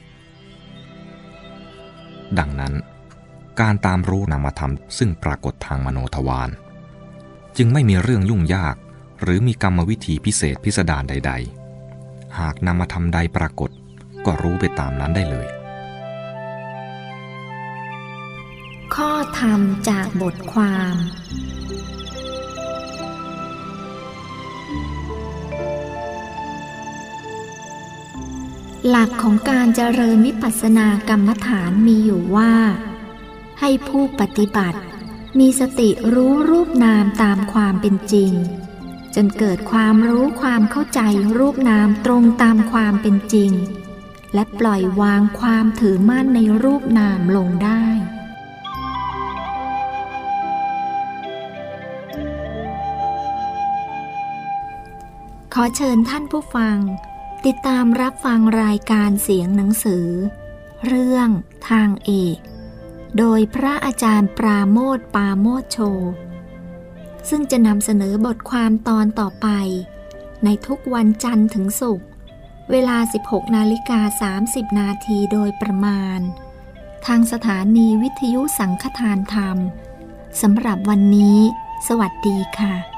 ดังนั้นการตามรู้นามธรรมซึ่งปรากฏทางมโนทวารจึงไม่มีเรื่องยุ่งยากหรือมีกรรมวิธีพิเศษพิสดารใดๆหากนามธรรมใดปรากฏก็รู้ไปตามนั้นได้เลยข้อธรรมจากบทความหลักของการเจริญวิปัสสนากรรมฐานมีอยู่ว่าให้ผู้ปฏิบัติมีสติรู้รูปนามตามความเป็นจริงจนเกิดความรู้ความเข้าใจรูปนามตรงตามความเป็นจริงและปล่อยวางความถือมั่นในรูปนามลงได้ขอเชิญท่านผู้ฟังติดตามรับฟังรายการเสียงหนังสือเรื่องทางเอกโดยพระอาจารย์ปราโมทย์ปาโมทโชซึ่งจะนำเสนอบทความตอนต่อไปในทุกวันจันทร์ถึงศุกร์เวลา สิบหกนาฬิกาสามสิบนาทีโดยประมาณทางสถานีวิทยุสังฆทานธรรมสำหรับวันนี้สวัสดีค่ะ